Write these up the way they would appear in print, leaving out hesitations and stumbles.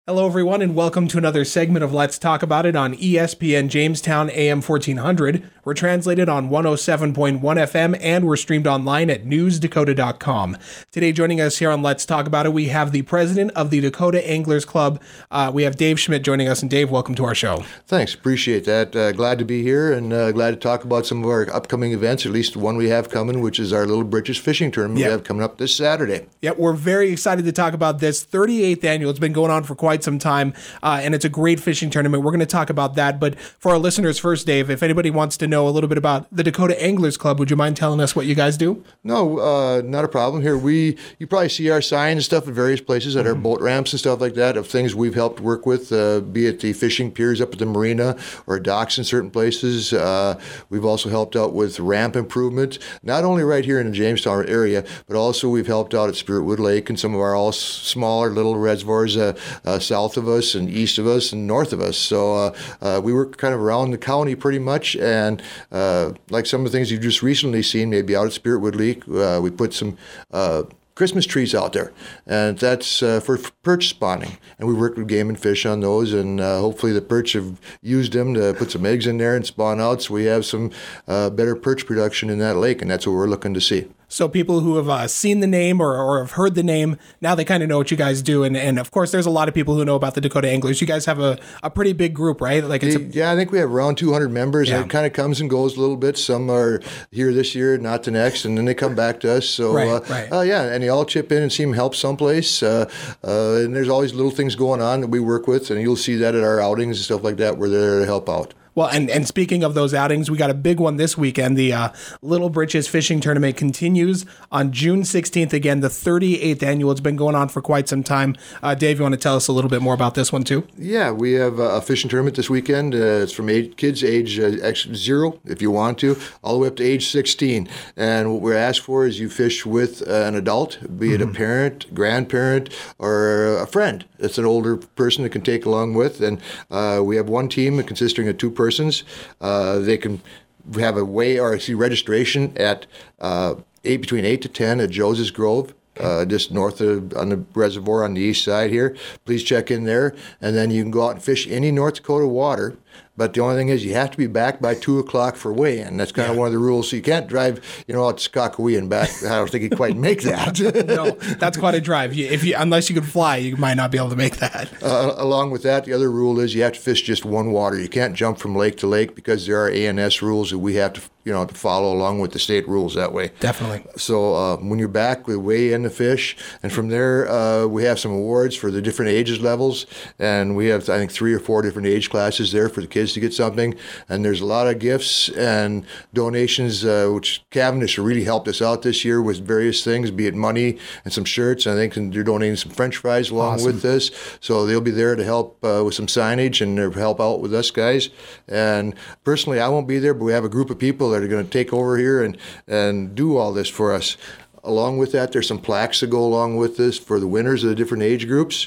Hello, everyone, and welcome to another segment of Let's Talk About It on ESPN Jamestown AM 1400. We're translated on 107.1 FM, and we're streamed online at newsdakota.com. Today, joining us here on Let's Talk About It, we have the president of the Dakota Anglers Club. We have Dave Schmidt joining us, and Dave, welcome to our show. Thanks, appreciate that. Glad to be here, and glad to talk about some of our upcoming events, at least one we have coming, which is our Little Britches Fishing Tournament we have coming up this Saturday. Yep, we're very excited to talk about this 38th annual. It's been going on for quite some time, and it's a great fishing tournament. We're going to talk about that, but for our listeners first, Dave, if anybody wants to know a little bit about the Dakota Anglers Club, would you mind telling us what you guys do? No, not a problem. Here, you probably see our signs and stuff at various places at our boat ramps and stuff like that of things we've helped work with, be it the fishing piers up at the marina or docks in certain places. We've also helped out with ramp improvement, not only right here in the Jamestown area, but also we've helped out at Spiritwood Lake and some of our all smaller little reservoirs south of us and east of us and north of us. So we work kind of around the county pretty much, and like some of the things you've just recently seen, maybe out at Spiritwood Lake, we put some Christmas trees out there, and that's for perch spawning. And we work with Game and Fish on those, and hopefully the perch have used them to put some eggs in there and spawn out, so we have some better perch production in that lake, and that's what we're looking to see. So people who have seen the name or have heard the name, now they kind of know what you guys do. And of course, there's a lot of people who know about the Dakota Anglers. You guys have a pretty big group, right? Like I think we have around 200 members, and it kind of comes and goes a little bit. Some are here this year, not the next, and then they come back to us. So, and they all chip in and seem to help someplace. And there's always little things going on that we work with, and you'll see that at our outings and stuff like that. We're there to help out. Well, and speaking of those outings, we got a big one this weekend. The Little Britches Fishing Tournament continues on June 16th. Again, the 38th annual. It's been going on for quite some time. Dave, you want to tell us a little bit more about this one, too? Yeah, we have a fishing tournament this weekend. It's from kids age 0, if you want to, all the way up to age 16. And what we're asked for is you fish with an adult, be it a parent, grandparent, or a friend. It's an older person that can take along with. And we have one team consisting of 2 persons. They can have a registration at between 8 to 10 at Joseph's Grove. Just north on the reservoir on the east side here. Please check in there, and then you can go out and fish any North Dakota water. But the only thing is you have to be back by 2 o'clock for weigh-in. That's kind of one of the rules. So you can't drive, out to Skakawea and back. I don't think you'd quite make that. No, that's quite a drive. Unless you could fly, you might not be able to make that. Along with that, the other rule is you have to fish just one water. You can't jump from lake to lake because there are ANS rules that we have to to follow along with the state rules that way. Definitely. So when you're back, we weigh in the fish, and from there we have some awards for the different ages levels, and we have I think 3 or 4 different age classes there for the kids to get something, and there's a lot of gifts and donations, which Cavendish really helped us out this year with various things, be it money and some shirts, and I think they're donating some French fries along with this, so they'll be there to help with some signage and help out with us guys. And personally, I won't be there, but we have a group of people that are going to take over here and do all this for us. Along with that, there's some plaques that go along with this for the winners of the different age groups.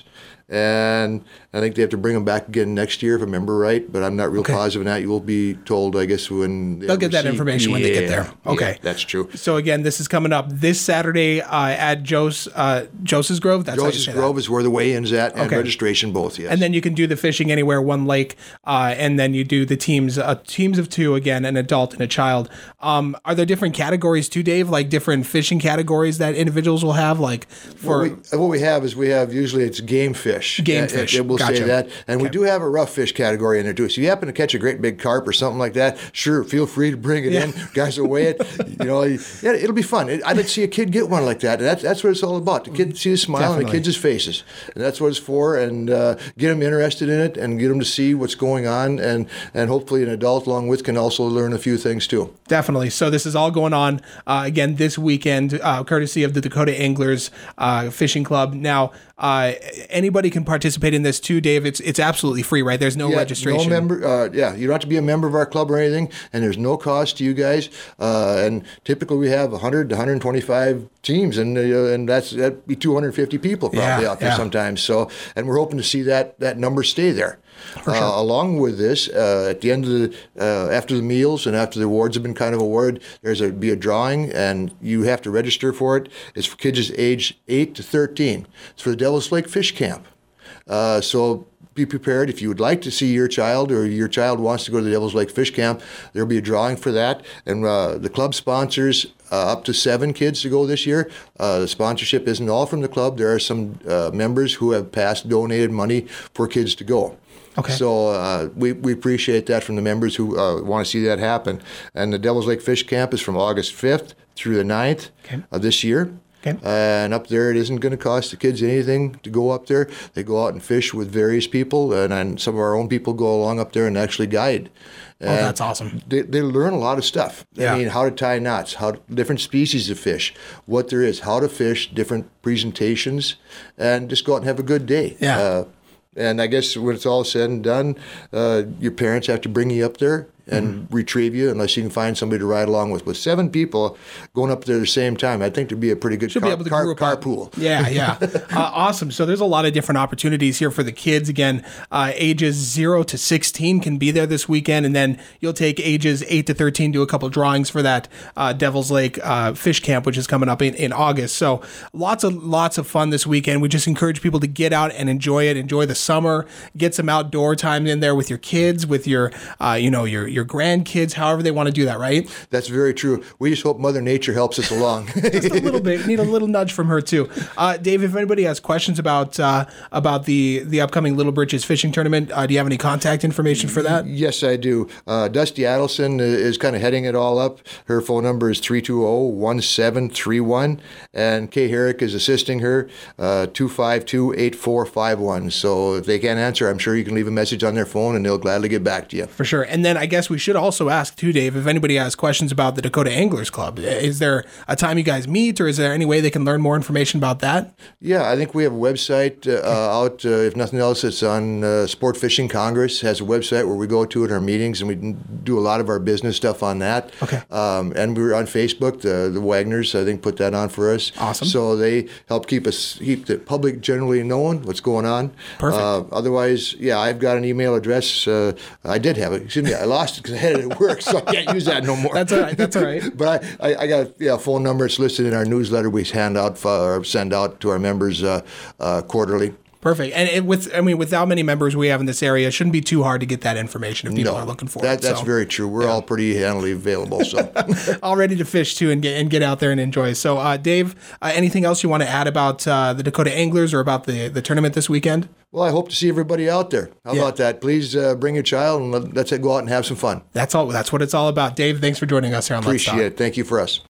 And I think they have to bring them back again next year, if I remember right, but I'm not real positive on that. You will be told, I guess, when they'll get that information when they get there. Okay. Yeah, that's true. So again, this is coming up this Saturday at Joseph's Grove. That's Joseph's Grove is where the weigh-in's at and registration both, yes. And then you can do the fishing anywhere, one lake, and then you do the teams of 2, again, an adult and a child. Are there different categories too, Dave, like different fishing categories that individuals will have? Like for what we have is usually it's game fish. Game fish. It will say that. And we do have a rough fish category in there too. So you happen to catch a great big carp or something like that, sure, feel free to bring it in. Guys will weigh it. It'll be fun. I'd like to see a kid get one like that. And that's what it's all about. The kid see the smile on the kids' faces. And that's what it's for. And get them interested in it and get them to see what's going on. And hopefully an adult along with can also learn a few things too. Definitely. So this is all going on, again, this weekend, courtesy of the Dakota Anglers Fishing Club. Now, anybody can participate in this too, Dave. It's absolutely free, right? There's no registration. No member. You don't have to be a member of our club or anything, and there's no cost to you guys. And typically we have 100 to 125 teams, and that'd be 250 people probably out there sometimes. So, and we're hoping to see that number stay there. Sure. Along with this, at the end of after the meals and after the awards have been kind of awarded, be a drawing, and you have to register for it. It's for kids age 8 to 13. It's for the Devil's Lake Fish Camp. So be prepared. If you would like to see your child or your child wants to go to the Devil's Lake Fish Camp, there'll be a drawing for that. And the club sponsors up to 7 kids to go this year. The sponsorship isn't all from the club. There are some members who have passed donated money for kids to go. Okay. So we appreciate that from the members who want to see that happen. And the Devil's Lake Fish Camp is from August 5th through the 9th of this year. Okay. And up there, it isn't going to cost the kids anything to go up there. They go out and fish with various people, and some of our own people go along up there and actually guide. Oh, that's awesome. They learn a lot of stuff. Yeah. I mean, how to tie knots, how different species of fish, what there is, how to fish, different presentations, and just go out and have a good day. Yeah. And I guess when it's all said and done, your parents have to bring you up there and retrieve you unless you can find somebody to ride along with. With 7 people going up there at the same time, I think there'd be a pretty good carpool. Yeah. Awesome. So there's a lot of different opportunities here for the kids. Again, ages 0 to 16 can be there this weekend, and then you'll take ages 8 to 13, do a couple drawings for that Devil's Lake Fish Camp, which is coming up in August. So lots of fun this weekend. We just encourage people to get out and enjoy it, enjoy the summer, get some outdoor time in there with your kids, with your your grandkids, however they want to do that, right? That's very true. We just hope Mother Nature helps us along. Just a little bit. Need a little nudge from her too. Dave, if anybody has questions about the upcoming Little Britches fishing tournament, do you have any contact information for that? Yes, I do. Dusty Adelson is kind of heading it all up. Her phone number is 320-1731, and Kay Herrick is assisting her, 252-8451. So if they can't answer, I'm sure you can leave a message on their phone, and they'll gladly get back to you. For sure. And then I guess we should also ask too, Dave, if anybody has questions about the Dakota Anglers Club. Is there a time you guys meet, or is there any way they can learn more information about that? Yeah, I think we have a website out. If nothing else, it's on Sport Fishing Congress has a website where we go to at our meetings, and we do a lot of our business stuff on that. Okay. And we're on Facebook. The Wagners, I think, put that on for us. Awesome. So they help keep the public generally knowing what's going on. Perfect. Otherwise, yeah, I've got an email address. I did have it. Excuse me, I lost it because I had it at work, so I can't use that no more. That's all right. But I got a phone number. It's listed in our newsletter we send out to our members quarterly. Perfect. And without many members we have in this area, it shouldn't be too hard to get that information if people are looking for it. That's very true. We're all pretty handily available. So all ready to fish too and get out there and enjoy. So Dave, anything else you want to add about the Dakota Anglers or about the tournament this weekend? Well, I hope to see everybody out there. How about that? Please bring your child and let's go out and have some fun. That's all. That's what it's all about. Dave, thanks for joining us here on Let's Talk. Appreciate it. Thank you for us.